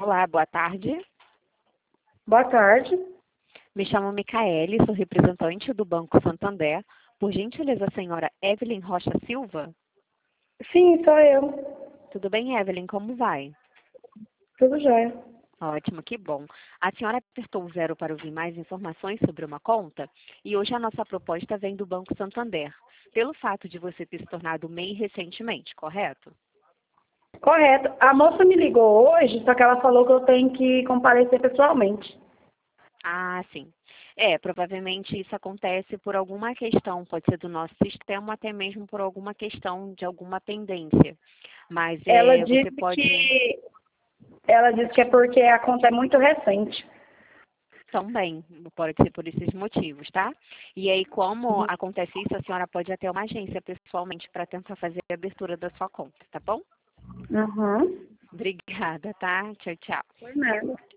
Olá, boa tarde. Boa tarde. Me chamo Micaele, sou representante do Banco Santander. Por gentileza, a senhora Evelyn Rocha Silva? Sim, sou eu. Tudo bem, Evelyn? Como vai? Tudo jóia. Ótimo, que bom. A senhora apertou o 0 para ouvir mais informações sobre uma conta e hoje a nossa proposta vem do Banco Santander, pelo fato de você ter se tornado MEI recentemente, correto? Correto. A moça me ligou hoje, só que ela falou que eu tenho que comparecer pessoalmente. Ah, sim. Provavelmente isso acontece por alguma questão, pode ser do nosso sistema, ou até mesmo por alguma questão de alguma pendência. Mas Ela você disse pode que ela disse que é porque a conta é muito recente. também, pode ser por esses motivos, tá? E aí, como acontece isso, a senhora pode ir até uma agência pessoalmente para tentar fazer a abertura da sua conta, tá bom? Uhum. Obrigada, tá? Tchau, tchau. Foi nada.